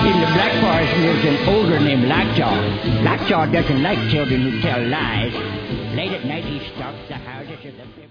In the Black Forest lives an ogre named Lockjaw. Lockjaw doesn't like children who tell lies. Late at night he stalks the houses of the...